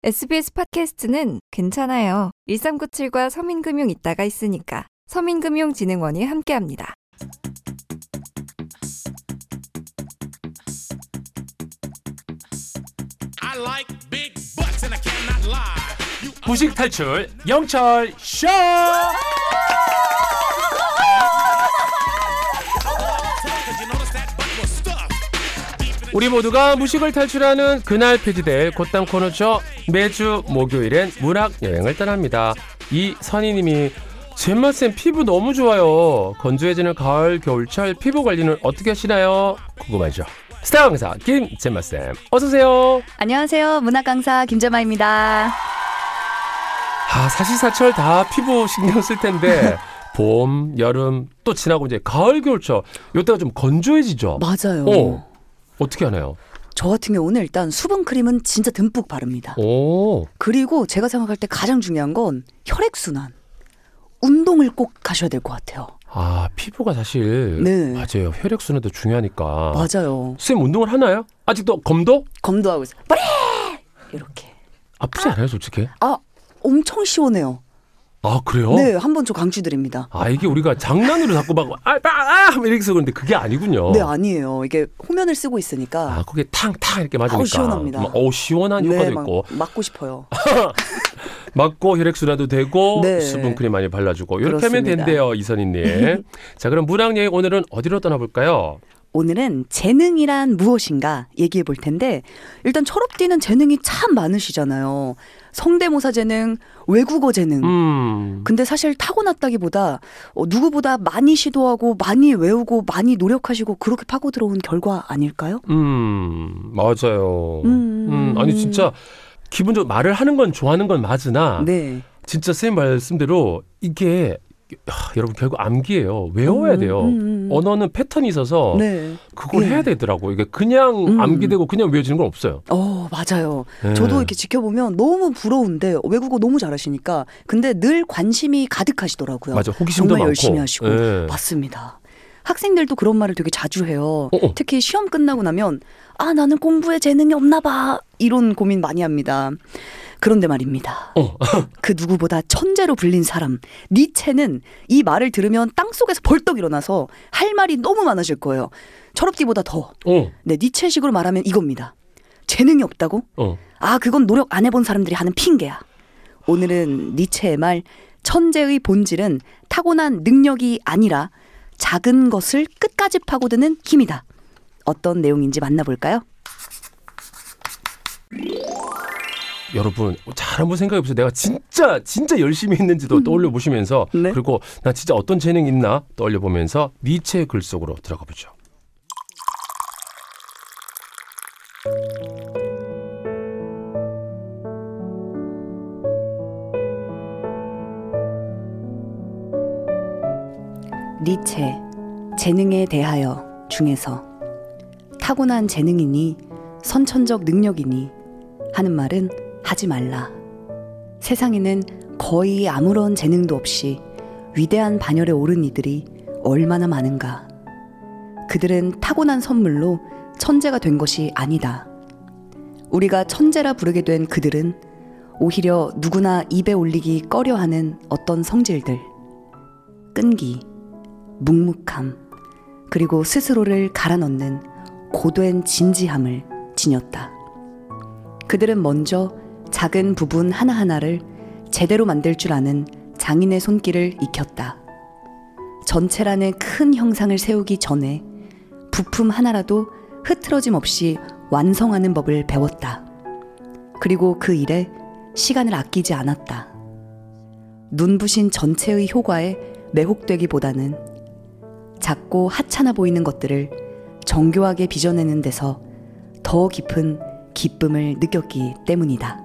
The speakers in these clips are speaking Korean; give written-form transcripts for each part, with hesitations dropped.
SBS 팟캐스트는 괜찮아요. 1397과 서민금융 있다가 있으니까. 서민금융진흥원이 함께합니다. 부식 탈출 영철 쇼. 우리 모두가 무식을 탈출하는 그날 폐지될 곧담 코너죠. 매주 목요일엔 문학 여행을 떠납니다. 이선희님이 잼마쌤 피부 너무 좋아요. 건조해지는 가을 겨울철 피부 관리는 어떻게 하시나요? 궁금하죠. 스타 강사 김잼마쌤 어서오세요. 안녕하세요. 문학 강사 김잼마입니다. 사시사철 다 피부 신경 쓸 텐데 봄, 여름 또 지나고 이제 가을 겨울철 이때가 좀 건조해지죠. 맞아요. 어떻게 하나요? 저 같은 경우는 일단 수분 크림은 진짜 듬뿍 바릅니다. 오. 그리고 제가 생각할 때 가장 중요한 건 혈액순환. 운동을 꼭 가셔야 될 것 같아요. 피부가 사실 네. 맞아요. 혈액순환도 중요하니까. 맞아요. 선생님 운동을 하나요? 아직도 검도? 검도하고 있어요. 뿌리! 이렇게. 아프지 않아요 솔직히? 엄청 시원해요. 그래요? 네, 한번 저 강추드립니다. 이게 우리가 장난으로 자꾸 막 이렇게 해서 그런데 그게 아니군요. 네, 아니에요. 이게 호면을 쓰고 있으니까. 그게 탕탕 이렇게 맞으니까. 시원합니다. 시원한 효과도 있고. 맞고 싶어요. 맞고 혈액순환도 되고 네. 수분크림 많이 발라주고 이렇게 그렇습니다. 하면 된대요 이선희님. 자, 그럼 문학여행 오늘은 어디로 떠나볼까요? 오늘은 재능이란 무엇인가 얘기해 볼 텐데, 일단 철업디는 재능이 참 많으시잖아요. 성대모사 재능, 외국어 재능. 근데 사실 타고났다기보다 누구보다 많이 시도하고 많이 외우고 많이 노력하시고 그렇게 파고 들어온 결과 아닐까요? 맞아요. 아니 진짜 기본적으로 말을 하는 건 좋아하는 건 맞으나 네. 진짜 선생님 말씀대로 이게 여러분 결국 암기예요. 외워야 돼요. 언어는 패턴이 있어서 네. 그걸 해야 되더라고요. 이게 그냥 암기되고 그냥 외워지는 건 없어요. 맞아요. 네. 저도 이렇게 지켜보면 너무 부러운데 외국어 너무 잘하시니까 근데 늘 관심이 가득하시더라고요. 맞아. 호기심도 정말 많고. 열심히 하시고. 네. 맞습니다. 학생들도 그런 말을 되게 자주 해요. 특히 시험 끝나고 나면 나는 공부에 재능이 없나 봐. 이런 고민 많이 합니다. 그런데 말입니다. 그 누구보다 천재로 불린 사람 니체는 이 말을 들으면 땅속에서 벌떡 일어나서 할 말이 너무 많으실 거예요. 철업디보다 더. 네, 니체식으로 말하면 이겁니다. 재능이 없다고? 그건 노력 안 해본 사람들이 하는 핑계야. 오늘은 니체의 말 천재의 본질은 타고난 능력이 아니라 작은 것을 끝까지 파고드는 힘이다. 어떤 내용인지 만나볼까요? 여러분 잘 한번 생각해 보세요. 내가 진짜 열심히 했는지도 떠올려 보시면서 네. 그리고 나 진짜 어떤 재능이 있나 떠올려 보면서 니체의 글 속으로 들어가 보죠. 니체, 재능에 대하여 중에서 타고난 재능이니 선천적 능력이니 하는 말은 하지 말라. 세상에는 거의 아무런 재능도 없이 위대한 반열에 오른 이들이 얼마나 많은가. 그들은 타고난 선물로 천재가 된 것이 아니다. 우리가 천재라 부르게 된 그들은 오히려 누구나 입에 올리기 꺼려하는 어떤 성질들, 끈기, 묵묵함, 그리고 스스로를 갈아넣는 고된 진지함을 지녔다. 그들은 먼저 작은 부분 하나하나를 제대로 만들 줄 아는 장인의 손길을 익혔다. 전체라는 큰 형상을 세우기 전에 부품 하나라도 흐트러짐 없이 완성하는 법을 배웠다. 그리고 그 일에 시간을 아끼지 않았다. 눈부신 전체의 효과에 매혹되기보다는 작고 하찮아 보이는 것들을 정교하게 빚어내는 데서 더 깊은 기쁨을 느꼈기 때문이다.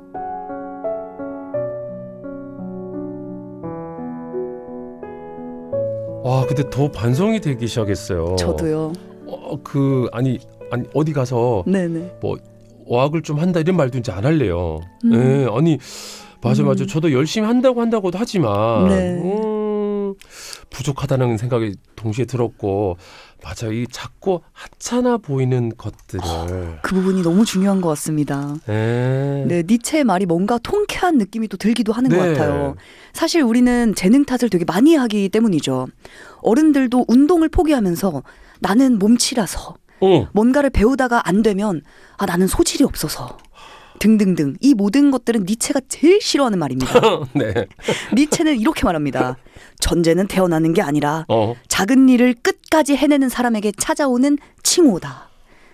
근데 더 반성이 되기 시작했어요. 저도요. 아니 어디 가서 네네. 뭐 어학을 좀 한다 이런 말도 이제 안 할래요. 네, 아니 맞아. 저도 열심히 한다고도 하지만 네. 부족하다는 생각이 동시에 들었고 맞아요. 이 작고 하찮아 보이는 것들을 그 부분이 너무 중요한 것 같습니다. 네, 니체의 말이 뭔가 통쾌한 느낌이 또 들기도 하는 것 같아요. 사실 우리는 재능 탓을 되게 많이 하기 때문이죠. 어른들도 운동을 포기하면서 나는 몸치라서 뭔가를 배우다가 안 되면 나는 소질이 없어서 등등등 이 모든 것들은 니체가 제일 싫어하는 말입니다. 네. 니체는 이렇게 말합니다. 천재는 태어나는 게 아니라 작은 일을 끝까지 해내는 사람에게 찾아오는 칭호다.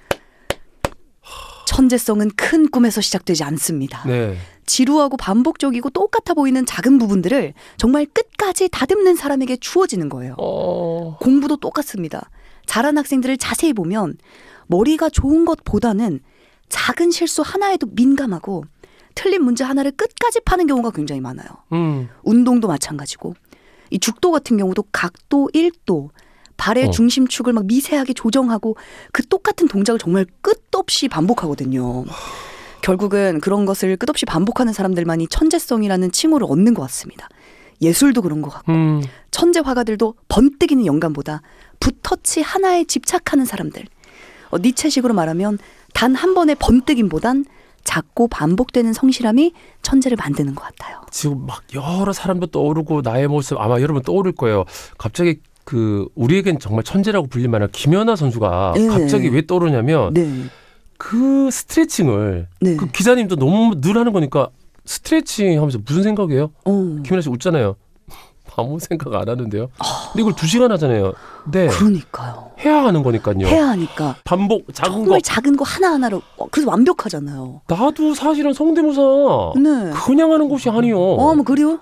천재성은 큰 꿈에서 시작되지 않습니다. 네. 지루하고 반복적이고 똑같아 보이는 작은 부분들을 정말 끝까지 다듬는 사람에게 주어지는 거예요. 공부도 똑같습니다. 잘하는 학생들을 자세히 보면 머리가 좋은 것보다는 작은 실수 하나에도 민감하고 틀린 문제 하나를 끝까지 파는 경우가 굉장히 많아요. 운동도 마찬가지고 이 죽도 같은 경우도 각도 1도 발의 중심축을 막 미세하게 조정하고 그 똑같은 동작을 정말 끝없이 반복하거든요. 결국은 그런 것을 끝없이 반복하는 사람들만이 천재성이라는 칭호를 얻는 것 같습니다. 예술도 그런 것 같고 천재 화가들도 번뜩이는 영감보다 붓터치 하나에 집착하는 사람들. 니체식으로 말하면 단 한 번의 번뜩임보단 작고 반복되는 성실함이 천재를 만드는 것 같아요. 지금 막 여러 사람도 떠오르고 나의 모습 아마 여러분 떠오를 거예요. 갑자기 우리에겐 정말 천재라고 불릴 만한 김연아 선수가 갑자기 왜 떠오르냐면 그 스트레칭을 그 기자님도 너무 늘 하는 거니까 스트레칭 하면서 무슨 생각이에요? 김연아 씨 웃잖아요. 아무 생각 안 하는데요. 근데 이걸 2시간 하잖아요. 네. 그러니까요. 해야 하는 거니까요. 해야 하니까. 반복, 작은 정말 작은 거 하나하나로 그래서 완벽하잖아요. 나도 사실은 성대모사 그냥 하는 것이 아니요. 뭐 그래요?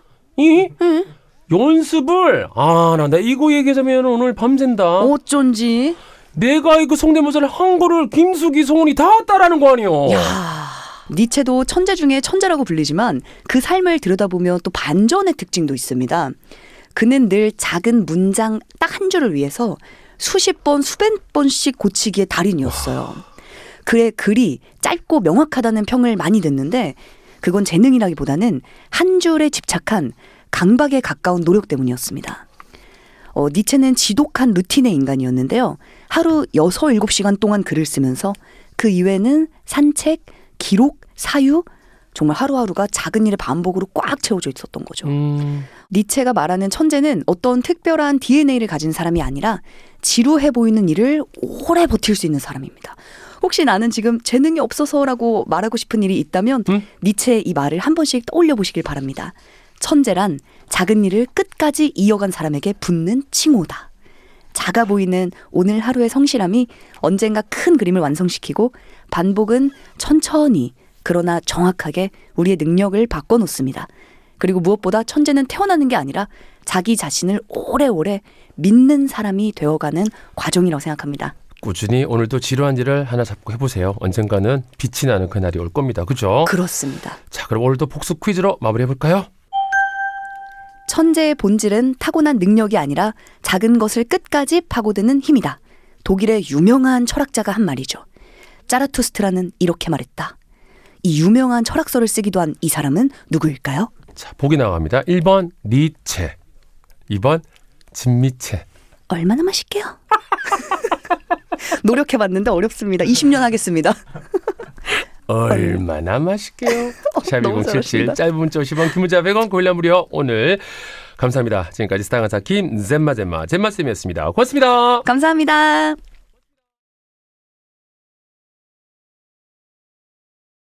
연습을 나 이거 얘기하자면 오늘 밤샌다. 어쩐지. 내가 이거 성대모사를 한 거를 김숙이, 성훈이 다 따라하는 거 아니요. 야. 니체도 천재 중에 천재라고 불리지만 그 삶을 들여다보면 또 반전의 특징도 있습니다. 그는 늘 작은 문장 딱 한 줄을 위해서 수십 번, 수백 번씩 고치기의 달인이었어요. 그의 글이 짧고 명확하다는 평을 많이 듣는데 그건 재능이라기보다는 한 줄에 집착한 강박에 가까운 노력 때문이었습니다. 니체는 지독한 루틴의 인간이었는데요. 하루 6, 7시간 동안 글을 쓰면서 그 이외에는 산책, 기록, 사유, 정말 하루하루가 작은 일의 반복으로 꽉 채워져 있었던 거죠. 니체가 말하는 천재는 어떤 특별한 DNA를 가진 사람이 아니라 지루해 보이는 일을 오래 버틸 수 있는 사람입니다. 혹시 나는 지금 재능이 없어서라고 말하고 싶은 일이 있다면 니체의 이 말을 한 번씩 떠올려 보시길 바랍니다. 천재란 작은 일을 끝까지 이어간 사람에게 붙는 칭호다. 작아 보이는 오늘 하루의 성실함이 언젠가 큰 그림을 완성시키고 반복은 천천히 그러나 정확하게 우리의 능력을 바꿔놓습니다. 그리고 무엇보다 천재는 태어나는 게 아니라 자기 자신을 오래오래 믿는 사람이 되어가는 과정이라고 생각합니다. 꾸준히 오늘도 지루한 일을 하나 잡고 해보세요. 언젠가는 빛이 나는 그날이 올 겁니다. 그죠? 그렇습니다. 자, 그럼 오늘도 복습 퀴즈로 마무리해볼까요? 천재의 본질은 타고난 능력이 아니라 작은 것을 끝까지 파고드는 힘이다. 독일의 유명한 철학자가 한 말이죠. 짜라투스트라는 이렇게 말했다. 이 유명한 철학서를 쓰기도 한 이 사람은 누구일까요? 자, 보기 나갑니다. 1번 니체, 2번 진미체. 얼마나 마실게요? 노력해봤는데 어렵습니다. 20년 하겠습니다. 얼마나 맛있게요. 샵1077 짧은 문자 50원, 긴 문자 100원, 고일라 무료. 오늘 감사합니다. 지금까지 스타 강사 김 잼마잼마쌤이었습니다. 고맙습니다. 감사합니다.